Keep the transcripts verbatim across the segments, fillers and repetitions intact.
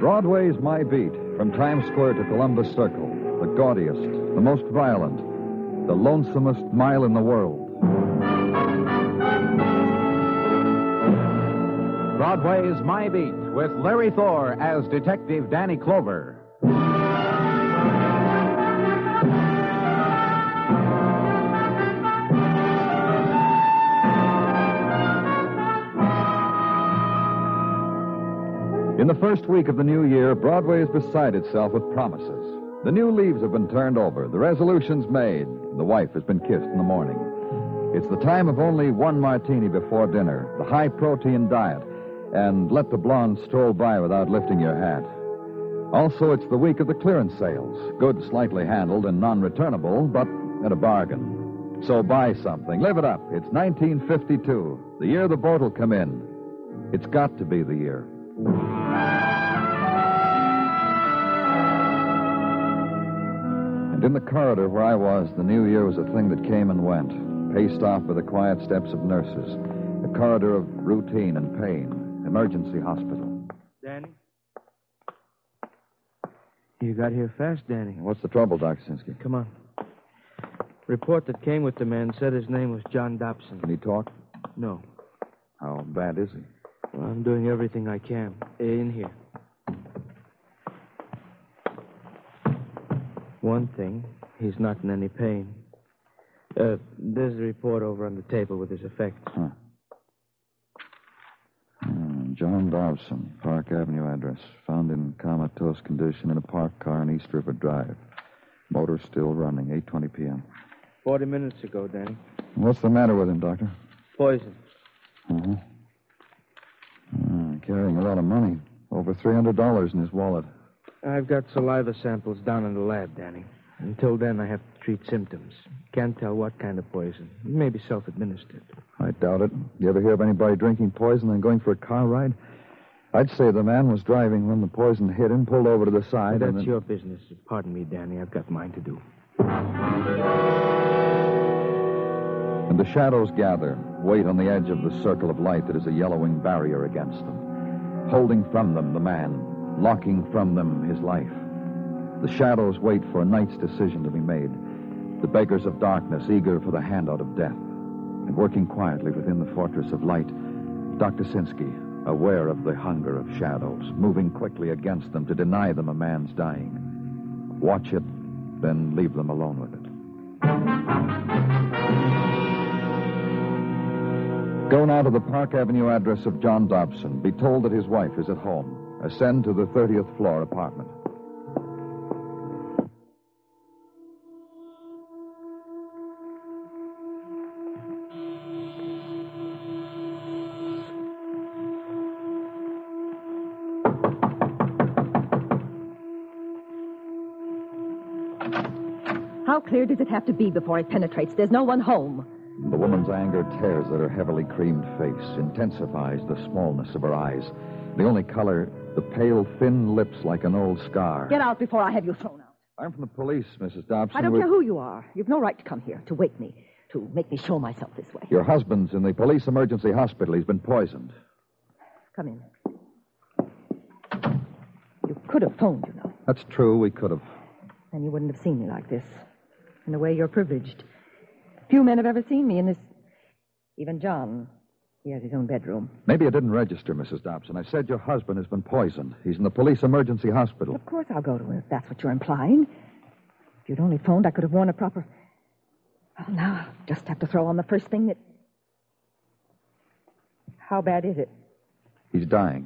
Broadway's My Beat, from Times Square to Columbus Circle, the gaudiest, the most violent, the lonesomest mile in the world. Broadway's My Beat, with Larry Thor as Detective Danny Clover. In the first week of the new year, Broadway is beside itself with promises. The new leaves have been turned over, the resolutions made, the wife has been kissed in the morning. It's the time of only one martini before dinner, the high-protein diet, and let the blonde stroll by without lifting your hat. Also, it's the week of the clearance sales, goods slightly handled and non-returnable, but at a bargain. So buy something, live it up. It's nineteen fifty-two, the year the boat will come in. It's got to be the year. And in the corridor where I was, the new year was a thing that came and went, paced off by the quiet steps of nurses, a corridor of routine and pain, emergency hospital. Danny? You got here fast, Danny. What's the trouble, Doctor Sinsky? Come on. Report that came with the man said his name was John Dobson. Can he talk? No. How bad is he? Well, I'm doing everything I can. In here. One thing, he's not in any pain. Uh, there's the report over on the table with his effects. Huh. Hmm, John Dobson, Park Avenue address. Found in comatose condition in a parked car on East River Drive. Motor still running, eight twenty p.m. Forty minutes ago, Danny. What's the matter with him, Doctor? Poison. Uh-huh. Uh, carrying a lot of money. Over three hundred dollars in his wallet. I've got saliva samples down in the lab, Danny. Until then, I have to treat symptoms. Can't tell what kind of poison. Maybe self-administered. I doubt it. You ever hear of anybody drinking poison and going for a car ride? I'd say the man was driving when the poison hit him, pulled over to the side. Well, that's and then... your business. Pardon me, Danny. I've got mine to do. And the shadows gather, wait on the edge of the circle of light that is a yellowing barrier against them, holding from them the man, locking from them his life. The shadows wait for a night's decision to be made, the beggars of darkness eager for the handout of death. And working quietly within the fortress of light, Doctor Sinsky, aware of the hunger of shadows, moving quickly against them to deny them a man's dying. Watch it, then leave them alone with it. Go now to the Park Avenue address of John Dobson. Be told that his wife is at home. Ascend to the thirtieth floor apartment. How clear does it have to be before it penetrates? There's no one home. The woman's anger tears at her heavily creamed face, intensifies the smallness of her eyes. The only color, the pale, thin lips like an old scar. Get out before I have you thrown out. I'm from the police, Missus Dobson. I don't We're... care who you are. You've no right to come here, to wake me, to make me show myself this way. Your husband's in the police emergency hospital. He's been poisoned. Come in. You could have phoned, you know. That's true, we could have. And you wouldn't have seen me like this. In a way, you're privileged. Few men have ever seen me in this... Even John. He has his own bedroom. Maybe it didn't register, Missus Dobson. I said your husband has been poisoned. He's in the police emergency hospital. Of course I'll go to him if that's what you're implying. If you'd only phoned, I could have worn a proper... Well, now I'll just have to throw on the first thing that... How bad is it? He's dying.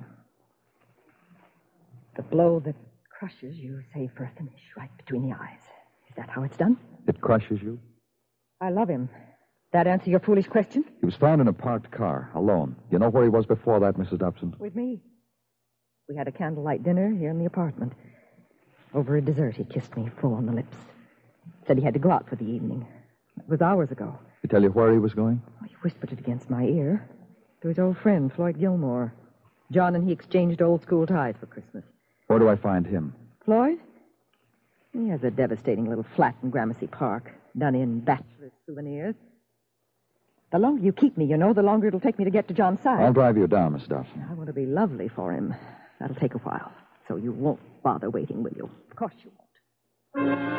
The blow that crushes you, save for a finish, right between the eyes. Is that how it's done? It crushes you? I love him. That answer your foolish question? He was found in a parked car, alone. You know where he was before that, Missus Dobson? With me. We had a candlelight dinner here in the apartment. Over a dessert, he kissed me full on the lips. Said he had to go out for the evening. It was hours ago. He tell you where he was going? Oh, he whispered it against my ear. To his old friend, Floyd Gilmore. John and he exchanged old school ties for Christmas. Where do I find him? Floyd? He has a devastating little flat in Gramercy Park, done in bachelor's souvenirs. The longer you keep me, you know, the longer it'll take me to get to John's side. I'll drive you down, Miss Dobson. I want to be lovely for him. That'll take a while. So you won't bother waiting, will you? Of course you won't.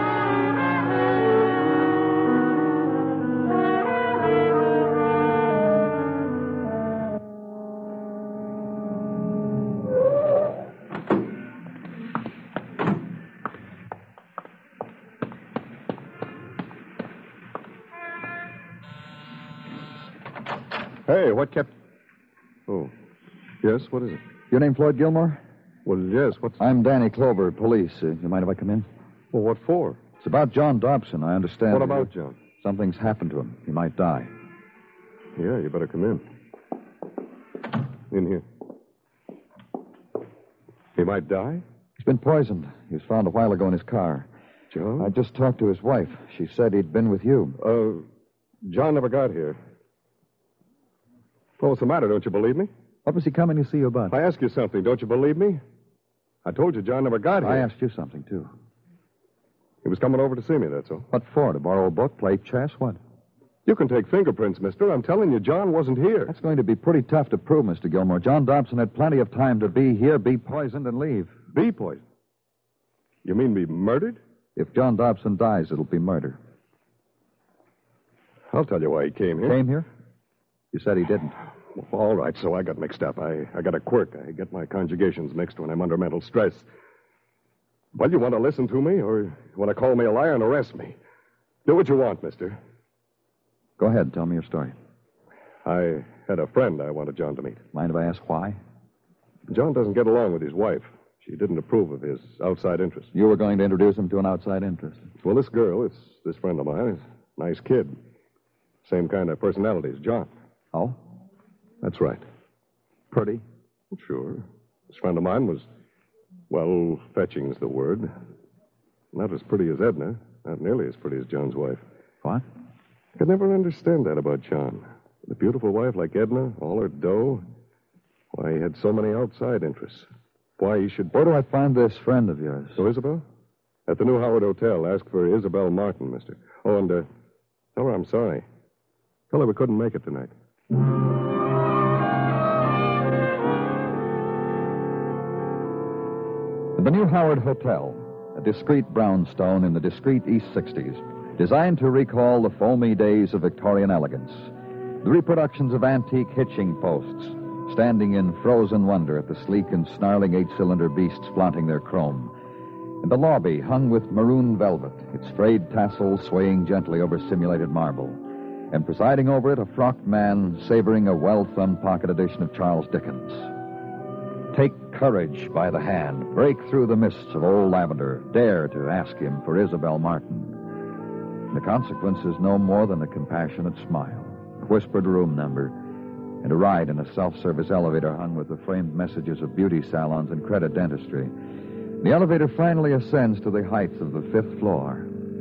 Hey, what kept... Oh, yes, what is it? Your name Floyd Gilmore? Well, yes, what's... I'm Danny Clover, police. Uh, you mind if I come in? Well, what for? It's about John Dobson, I understand. What about John? Something's happened to him. He might die. Yeah, you better come in. In here. He might die? He's been poisoned. He was found a while ago in his car. John? I just talked to his wife. She said he'd been with you. Uh, John never got here. Well, what's the matter? Don't you believe me? What was he coming to see you about? I ask you something. Don't you believe me? I told you John never got here. I asked you something, too. He was coming over to see me, that's all. What for? To borrow a book, play chess, what? You can take fingerprints, mister. I'm telling you, John wasn't here. That's going to be pretty tough to prove, Mister Gilmore. John Dobson had plenty of time to be here, be poisoned, and leave. Be poisoned? You mean be murdered? If John Dobson dies, it'll be murder. I'll tell you why he came here. Came here? You said he didn't. Well, all right, so I got mixed up. I, I got a quirk. I get my conjugations mixed when I'm under mental stress. Well, you want to listen to me, or you want to call me a liar and arrest me? Do what you want, mister. Go ahead, tell me your story. I had a friend I wanted John to meet. Mind if I ask why? John doesn't get along with his wife. She didn't approve of his outside interests. You were going to introduce him to an outside interest. Well, this girl, it's this friend of mine, is a nice kid. Same kind of personality as John. Oh? That's right. Pretty? Sure. This friend of mine was, well, fetching's the word. Not as pretty as Edna. Not nearly as pretty as John's wife. What? I could never understand that about John. With a beautiful wife like Edna, all her dough, why he had so many outside interests. Why he should... Where do I find this friend of yours? Oh, Isabel? At the New Howard Hotel. Ask for Isabel Martin, mister. Oh, and uh, tell her I'm sorry. Tell her we couldn't make it tonight. The New Howard Hotel, a discreet brownstone in the discreet East sixties, designed to recall the foamy days of Victorian elegance. The reproductions of antique hitching posts, standing in frozen wonder at the sleek and snarling eight-cylinder beasts flaunting their chrome. And the lobby hung with maroon velvet, its frayed tassels swaying gently over simulated marble. And presiding over it, a frocked man savoring a well-thumbed pocket edition of Charles Dickens. Take courage by the hand, break through the mists of old lavender, dare to ask him for Isabel Martin. The consequence is no more than a compassionate smile, a whispered room number, and a ride in a self-service elevator hung with the framed messages of beauty salons and credit dentistry. The elevator finally ascends to the heights of the fifth floor.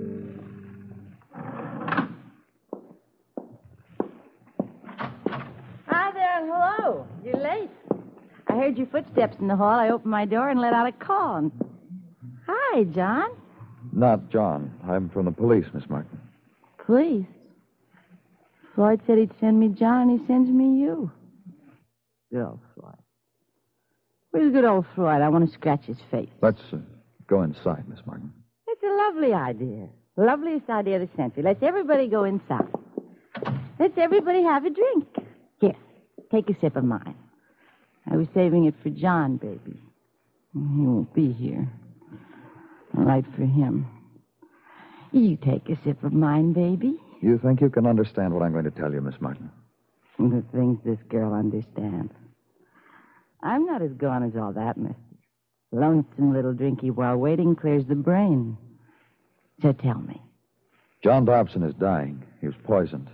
Hi there, and hello. You're late. I heard your footsteps in the hall. I opened my door and let out a call. Hi, John. Not John. I'm from the police, Miss Martin. Police? Floyd said he'd send me John, and he sends me you. Good old Floyd. Where's good old Floyd? I want to scratch his face. Let's uh, go inside, Miss Martin. It's a lovely idea. Loveliest idea of the century. Let's everybody go inside. Let's everybody have a drink. Here, take a sip of mine. I was saving it for John, baby. He won't be here. I'll write for him. You take a sip of mine, baby. You think you can understand what I'm going to tell you, Miss Martin? The things this girl understands. I'm not as gone as all that, mister. Lonesome little drinky while waiting clears the brain. So tell me. John Dobson is dying. He was poisoned.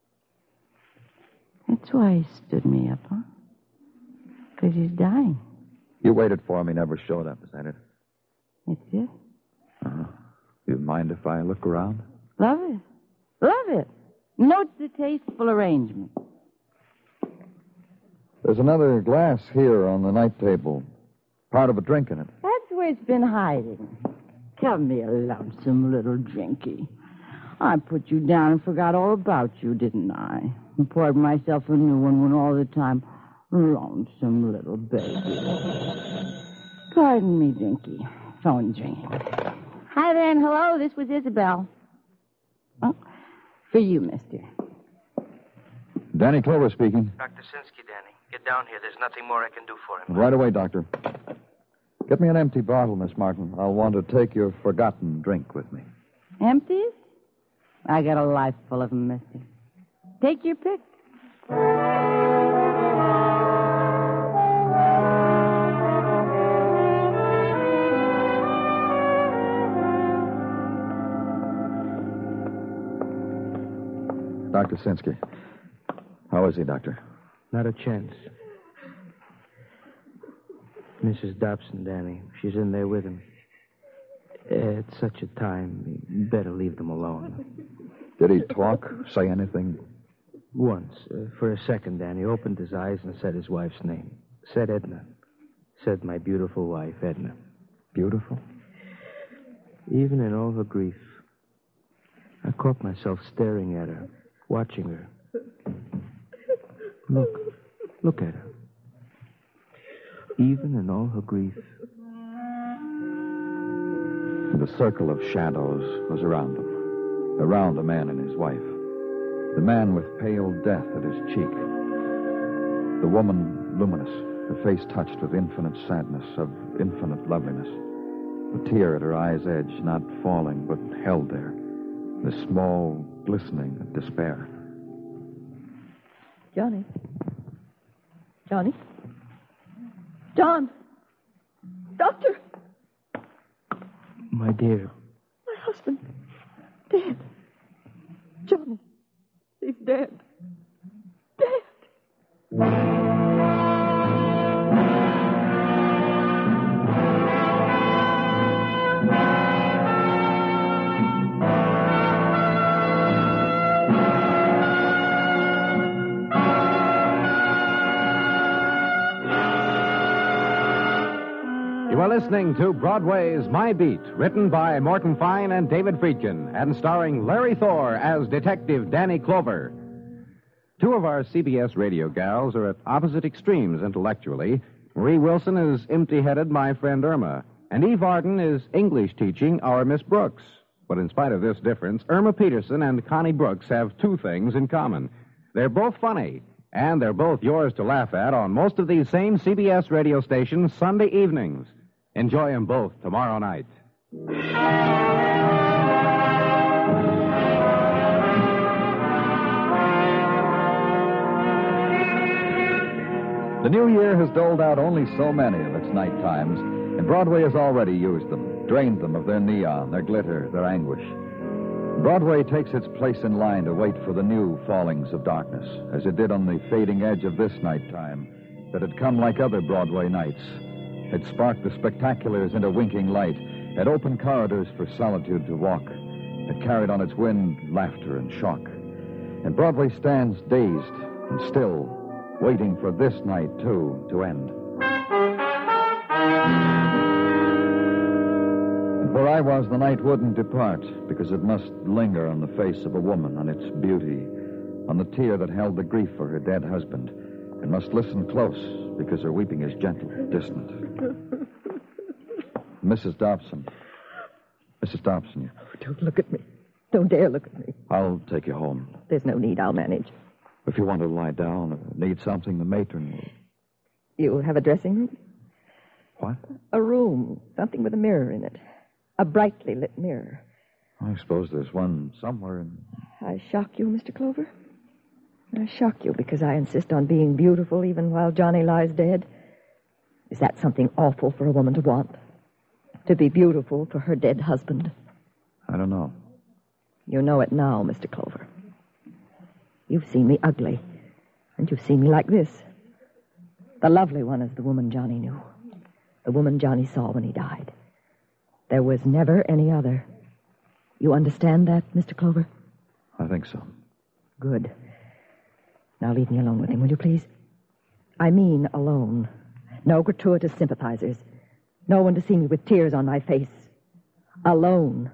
That's why he stood me up, huh? Because he's dying. You waited for him. He never showed up. Is that it? That's it. Uh-huh. You mind if I look around? Love it. Love it. Note the tasteful arrangement. There's another glass here on the night table. Part of a drink in it. That's where it's been hiding. Come here, lonesome little drinky. I put you down and forgot all about you, didn't I? And poured myself a new one when all the time... Lonesome little baby. Pardon me, Dinky. Phone's ringing. Hi there and hello. This was Isabel. Oh, for you, mister. Danny Clover speaking. Doctor Sinsky, Danny. Get down here. There's nothing more I can do for him. Right away, Doctor. Get me an empty bottle, Miss Martin. I'll want to take your forgotten drink with me. Empties? I got a life full of them, mister. Take your pick. Doctor Sinsky. How is he, Doctor? Not a chance. Missus Dobson, Danny. She's in there with him. At such a time, you better leave them alone. Did he talk, say anything? Once, uh, for a second, Danny opened his eyes and said his wife's name. Said Edna. Said my beautiful wife, Edna. Beautiful? Even in all her grief, I caught myself staring at her, watching her. Look. Look at her. Even in all her grief. The circle of shadows was around them. Around the man and his wife. The man with pale death at his cheek. The woman luminous, her face touched with infinite sadness, of infinite loveliness. The tear at her eye's edge, not falling, but held there. The small glistening of despair. Johnny. Johnny? John! Doctor! My dear. My husband. Dead. Johnny. He's dead. Dead. You are listening to Broadway's My Beat, written by Morton Fine and David Friedkin, and starring Larry Thor as Detective Danny Clover. Two of our C B S radio gals are at opposite extremes intellectually. Marie Wilson is empty-headed my friend Irma, and Eve Arden is English teaching our Miss Brooks. But in spite of this difference, Irma Peterson and Connie Brooks have two things in common. They're both funny, and they're both yours to laugh at on most of these same C B S radio stations Sunday evenings. Enjoy them both tomorrow night. The new year has doled out only so many of its night times, and Broadway has already used them, drained them of their neon, their glitter, their anguish. Broadway takes its place in line to wait for the new fallings of darkness, as it did on the fading edge of this night time, that had come like other Broadway nights. It sparked the spectaculars into winking light, had open corridors for solitude to walk. It carried on its wind laughter and shock. And Broadway stands dazed and still, waiting for this night, too, to end. And where I was, the night wouldn't depart, because it must linger on the face of a woman, on its beauty, on the tear that held the grief for her dead husband, and must listen close, because her weeping is gentle, distant. Missus Dobson. Missus Dobson, you... Don't look at me. Don't dare look at me. I'll take you home. There's no need. I'll manage. If you want to lie down or need something, the matron will... You have a dressing room? What? A room. Something with a mirror in it. A brightly lit mirror. I suppose there's one somewhere in... I shock you, Mister Clover? I shock you because I insist on being beautiful even while Johnny lies dead? Is that something awful for a woman to want? To be beautiful for her dead husband? I don't know. You know it now, Mister Clover. You've seen me ugly, and you've seen me like this. The lovely one is the woman Johnny knew. The woman Johnny saw when he died. There was never any other. You understand that, Mister Clover? I think so. Good. Now leave me alone with him, will you please? I mean alone. No gratuitous sympathizers. No one to see me with tears on my face. Alone.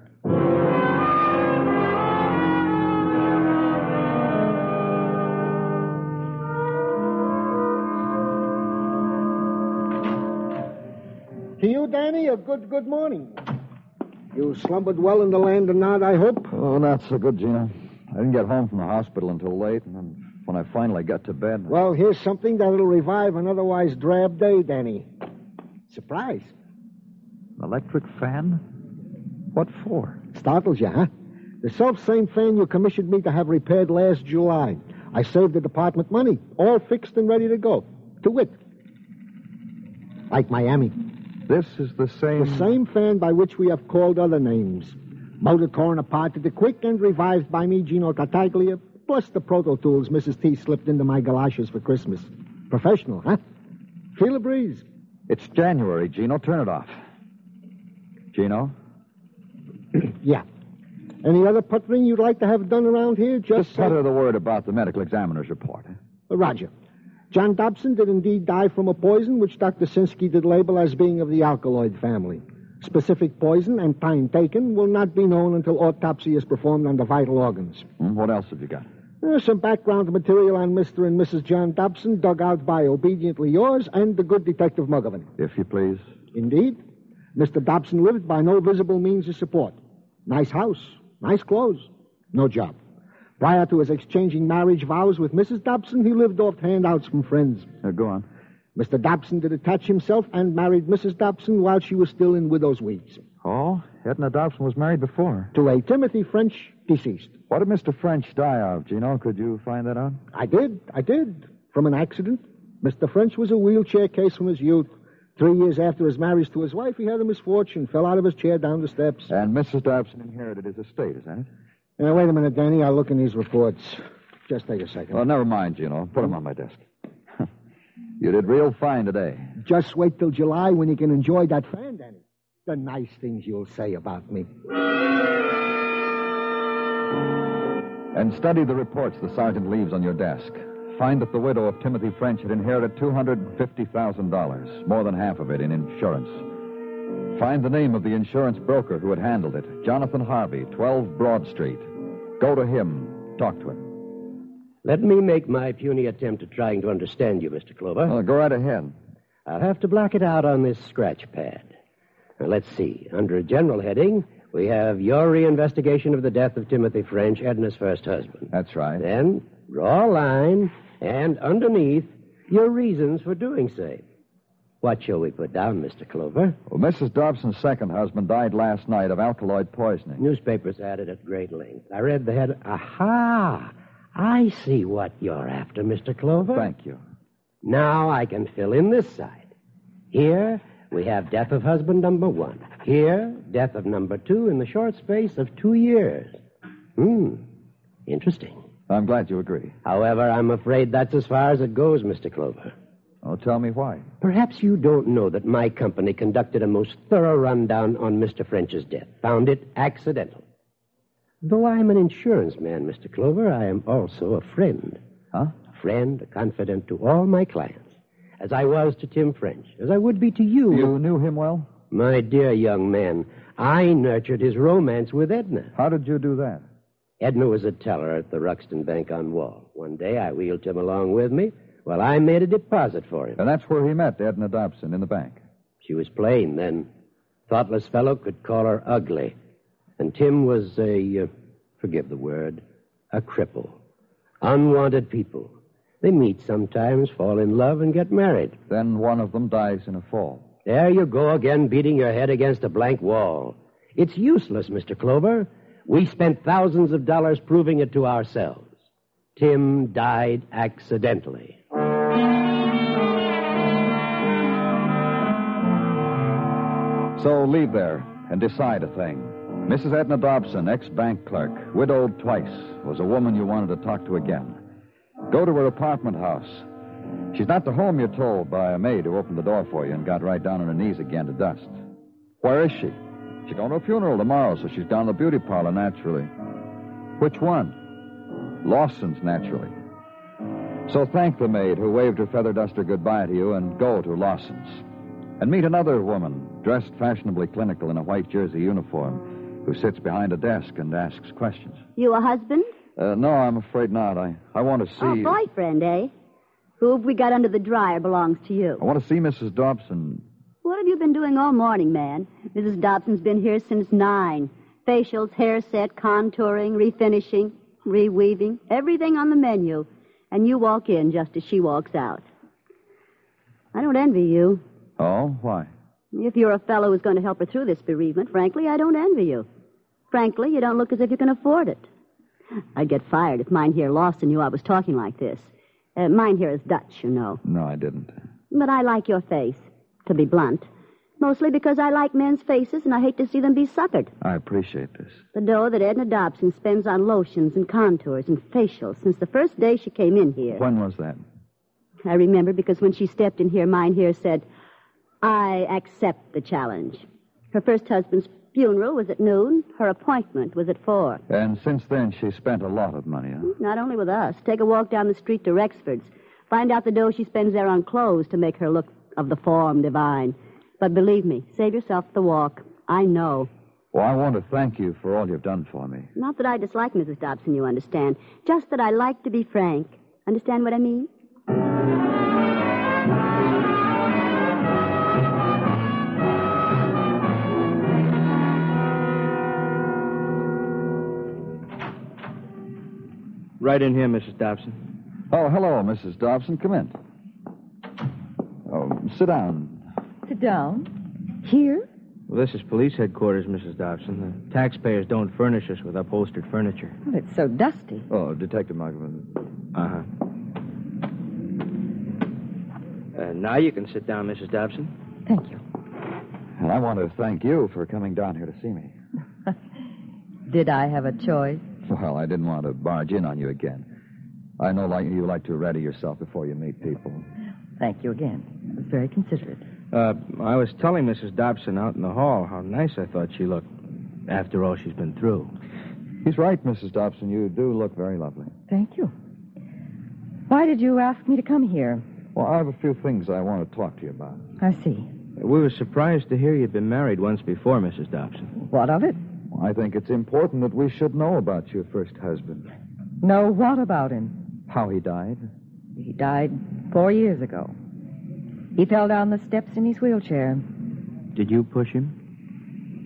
To you Danny. A good, good morning. You slumbered well in the land of Nod, I hope? Oh, not so good, Gina. I didn't get home from the hospital until late, and then when I finally got to bed... Well, here's something that'll revive an otherwise drab day, Danny. Surprise. An electric fan? What for? Startles you, huh? The self-same fan you commissioned me to have repaired last July. I saved the department money, all fixed and ready to go. To wit, like Miami. This is the same... The same fan by which we have called other names. Motor torn apart to the quick and revived by me, Gino Tartaglia, plus the Proto Tools Missus T slipped into my galoshes for Christmas. Professional, huh? Feel a breeze. It's January, Gino. Turn it off. Gino? Yeah. Any other puttering you'd like to have done around here? Just, Just utter the word about the medical examiner's report. Uh, Roger. John Dobson did indeed die from a poison which Doctor Sinsky did label as being of the alkaloid family. Specific poison and time taken will not be known until autopsy is performed on the vital organs. Hmm, what else have you got? There's some background material on Mister and Missus John Dobson dug out by obediently yours and the good Detective Muggavan. If you please. Indeed. Mister Dobson lived by no visible means of support. Nice house, nice clothes, no job. Prior to his exchanging marriage vows with Missus Dobson, he lived off handouts from friends. Uh, go on. Mister Dobson did attach himself and married Missus Dobson while she was still in widow's weeds. Oh, Edna Dobson was married before. To a Timothy French, deceased. What did Mister French die of, Gino? Could you find that out? I did, I did. From an accident. Mister French was a wheelchair case from his youth. Three years after his marriage to his wife, he had a misfortune, fell out of his chair down the steps. And Missus Dobson inherited his estate, is that it? Now, wait a minute, Danny. I'll look in these reports. Just take a second. Well, never mind, Gino. Put them on my desk. You did real fine today. Just wait till July when you can enjoy that fan, Danny. The nice things you'll say about me. And study the reports the sergeant leaves on your desk. Find that the widow of Timothy French had inherited two hundred fifty thousand dollars, more than half of it in insurance. Find the name of the insurance broker who had handled it, Jonathan Harvey, twelve Broad Street. Go to him. Talk to him. Let me make my puny attempt at trying to understand you, Mister Clover. Well, go right ahead. I'll have to block it out on this scratch pad. Now, let's see. Under a general heading, we have your reinvestigation of the death of Timothy French, Edna's first husband. That's right. Then, draw a line, and underneath, your reasons for doing so. What shall we put down, Mister Clover? Well, Missus Dobson's second husband died last night of alkaloid poisoning. Newspapers had it at great length. I read the head. Aha! I see what you're after, Mister Clover. Thank you. Now I can fill in this side. Here, we have death of husband number one. Here, death of number two in the short space of two years. Hmm. Interesting. I'm glad you agree. However, I'm afraid that's as far as it goes, Mister Clover. Oh, tell me why. Perhaps you don't know that my company conducted a most thorough rundown on Mister French's death. Found it accidental. Though I'm an insurance man, Mister Clover, I am also a friend. Huh? A friend, a confidant to all my clients. As I was to Tim French. As I would be to you. You knew him well? My dear young man, I nurtured his romance with Edna. How did you do that? Edna was a teller at the Ruxton Bank on Wall. One day I wheeled Tim along with me while I made a deposit for him. And that's where he met Edna Dobson, in the bank. She was plain then. Thoughtless fellow could call her ugly. And Tim was a, uh, forgive the word, a cripple. Unwanted people. They meet sometimes, fall in love, and get married. Then one of them dies in a fall. There you go again, beating your head against a blank wall. It's useless, Mister Clover. We spent thousands of dollars proving it to ourselves. Tim died accidentally. So leave there and decide a thing. Missus Edna Dobson, ex-bank clerk, widowed twice, was a woman you wanted to talk to again. Go to her apartment house. She's not the home you're told by a maid who opened the door for you and got right down on her knees again to dust. Where is she? She's going to a funeral tomorrow, so she's down the beauty parlor, naturally. Which one? Lawson's, naturally. So thank the maid who waved her feather duster goodbye to you and go to Lawson's. And meet another woman, dressed fashionably clinical in a white jersey uniform, who sits behind a desk and asks questions. You a husband? Uh, no, I'm afraid not. I, I want to see... Oh, boyfriend, eh? Who have we got under the dryer belongs to you. I want to see Missus Dobson. What have you been doing all morning, man? Missus Dobson's been here since nine. Facials, hair set, contouring, refinishing, reweaving, everything on the menu. And you walk in just as she walks out. I don't envy you. Oh, why? If you're a fellow who's going to help her through this bereavement, frankly, I don't envy you. Frankly, you don't look as if you can afford it. I'd get fired if mine here Lawson knew I was talking like this. Uh, mine here is Dutch, you know. No, I didn't. But I like your face, to be blunt. Mostly because I like men's faces and I hate to see them be suckered. I appreciate this. The dough that Edna Dobson spends on lotions and contours and facials since the first day she came in here. When was that? I remember because when she stepped in here, mine here said, I accept the challenge. Her first husband's funeral was at noon. Her appointment was at four. And since then, she spent a lot of money, huh? Not only with us. Take a walk down the street to Rexford's. Find out the dough she spends there on clothes to make her look of the form divine. But believe me, save yourself the walk. I know. Well, I want to thank you for all you've done for me. Not that I dislike Missus Dobson, you understand. Just that I like to be frank. Understand what I mean? Right in here, Missus Dobson. Oh, hello, Missus Dobson. Come in. Oh, sit down. Sit down. Here? Well, this is police headquarters, Missus Dobson. The taxpayers don't furnish us with upholstered furniture. Well, it's so dusty. Oh, Detective Mugman. Uh-huh. Uh, now you can sit down, Missus Dobson. Thank you. And I want to thank you for coming down here to see me. Did I have a choice? Well, I didn't want to barge in on you again. I know like you like to ready yourself before you meet people. Thank you again. It was very considerate. Uh, I was telling Missus Dobson out in the hall how nice I thought she looked after all she's been through. He's right, Missus Dobson. You do look very lovely. Thank you. Why did you ask me to come here? Well, I have a few things I want to talk to you about. I see. We were surprised to hear you'd been married once before, Missus Dobson. What of it? Well, I think it's important that we should know about your first husband. Know what about him? How he died. He died four years ago. He fell down the steps in his wheelchair. Did you push him?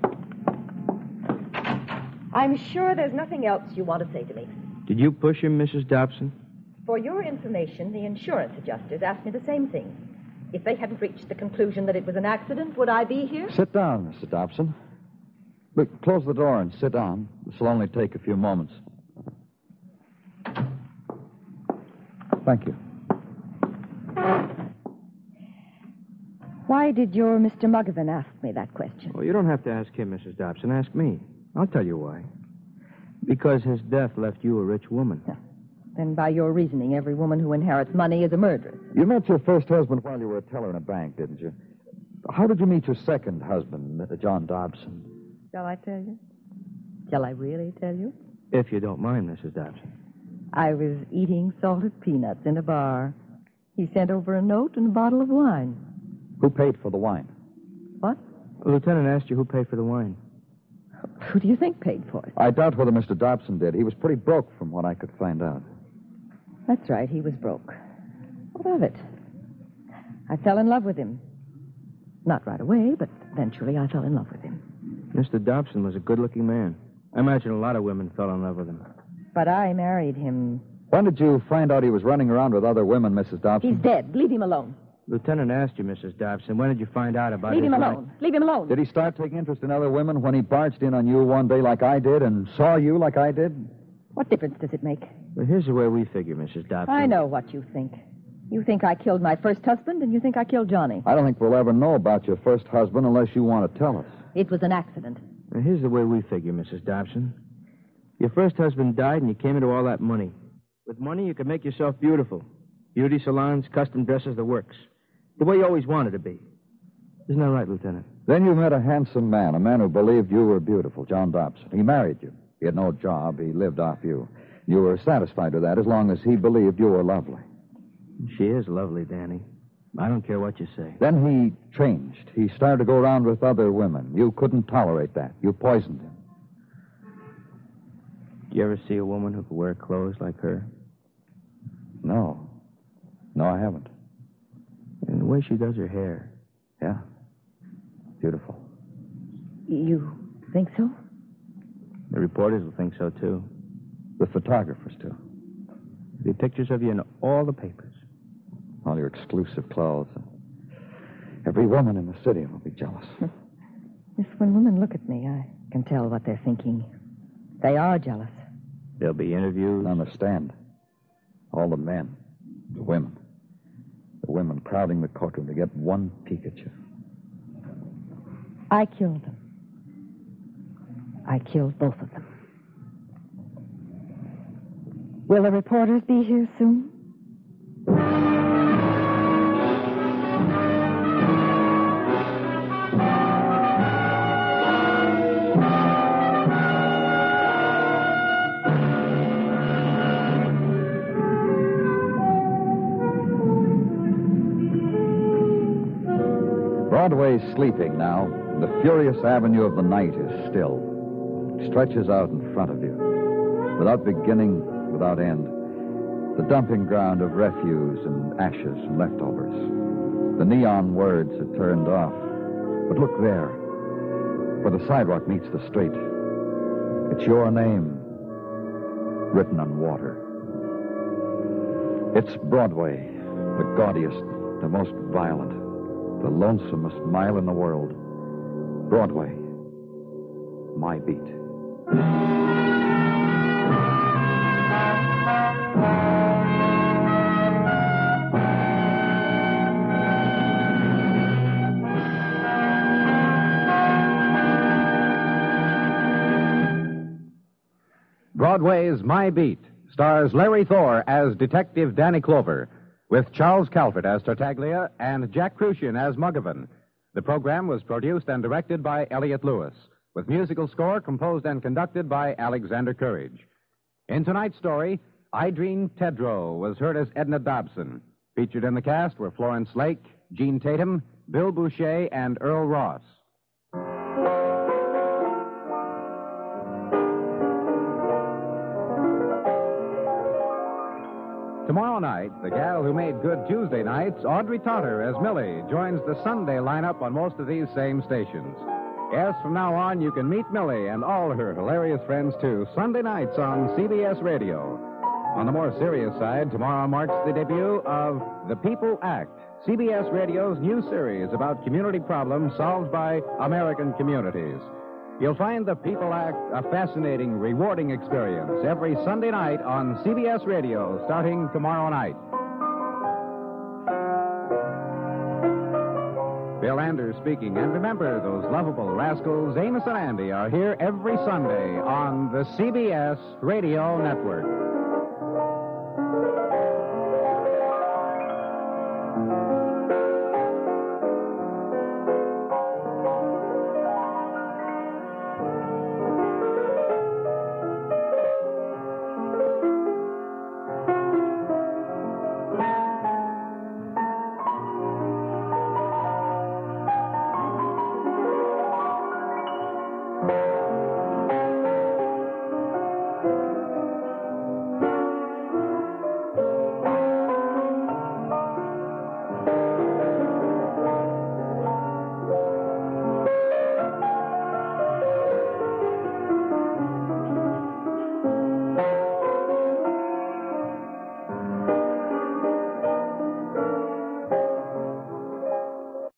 I'm sure there's nothing else you want to say to me. Did you push him, Missus Dobson? For your information, the insurance adjusters asked me the same thing. If they hadn't reached the conclusion that it was an accident, would I be here? Sit down, Mister Dobson. But close the door and sit down. This will only take a few moments. Thank you. Why did your Mister Muggavan ask me that question? Well, you don't have to ask him, Missus Dobson. Ask me. I'll tell you why. Because his death left you a rich woman. Yeah. Then by your reasoning, every woman who inherits money is a murderess. You met your first husband while you were a teller in a bank, didn't you? How did you meet your second husband, Mister John Dobson? Shall I tell you? Shall I really tell you? If you don't mind, Missus Dobson. I was eating salted peanuts in a bar. He sent over a note and a bottle of wine. Who paid for the wine? What? The lieutenant asked you who paid for the wine. Who do you think paid for it? I doubt whether Mister Dobson did. He was pretty broke from what I could find out. That's right, he was broke. What of it? I fell in love with him. Not right away, but eventually I fell in love with him. Mister Dobson was a good-looking man. I imagine a lot of women fell in love with him. But I married him. When did you find out he was running around with other women, Missus Dobson? He's dead. Leave him alone. Lieutenant asked you, Missus Dobson, when did you find out about Leave his him life? alone. Leave him alone. Did he start taking interest in other women when he barged in on you one day like I did and saw you like I did? What difference does it make? Well, here's the way we figure, Missus Dobson. I know what you think. You think I killed my first husband, and you think I killed Johnny. I don't think we'll ever know about your first husband unless you want to tell us. It was an accident. Now, here's the way we figure, Missus Dobson. Your first husband died, and you came into all that money. With money, you could make yourself beautiful. Beauty salons, custom dresses, the works. The way you always wanted to be. Isn't that right, Lieutenant? Then you met a handsome man, a man who believed you were beautiful, John Dobson. He married you. He had no job. He lived off you. You were satisfied with that as long as he believed you were lovely. She is lovely, Danny. I don't care what you say. Then he changed. He started to go around with other women. You couldn't tolerate that. You poisoned him. Do you ever see a woman who could wear clothes like her? No. No, I haven't. And the way she does her hair. Yeah. You think so? The reporters will think so, too. The photographers, too. There'll be pictures of you in all the papers. All your exclusive clothes. Every woman in the city will be jealous. Yes, when women look at me, I can tell what they're thinking. They are jealous. There'll be interviews. I understand. All the men, the women. The women crowding the courtroom to get one peek at you. I killed them. I killed both of them. Will the reporters be here soon? Broadway's sleeping now. The furious avenue of the night is still. It stretches out in front of you, without beginning, without end. The dumping ground of refuse and ashes and leftovers. The neon words are turned off. But look there, where the sidewalk meets the street. It's your name, written on water. It's Broadway, the gaudiest, the most violent, the lonesomest mile in the world. Broadway, my beat. Broadway's My Beat stars Larry Thor as Detective Danny Clover, with Charles Calvert as Tartaglia and Jack Crucian as Muggavan. The program was produced and directed by Elliott Lewis, with musical score composed and conducted by Alexander Courage. In tonight's story, Idreen Tedrow was heard as Edna Dobson. Featured in the cast were Florence Lake, Gene Tatum, Bill Boucher, and Earl Ross. Tomorrow night, the gal who made good Tuesday nights, Audrey Totter as Millie, joins the Sunday lineup on most of these same stations. Yes, from now on, you can meet Millie and all her hilarious friends, too, Sunday nights on C B S Radio. On the more serious side, tomorrow marks the debut of The People Act, C B S Radio's new series about community problems solved by American communities. You'll find The People Act a fascinating, rewarding experience every Sunday night on C B S Radio, starting tomorrow night. Bill Anders speaking. And remember, those lovable rascals, Amos and Andy, are here every Sunday on the C B S Radio Network.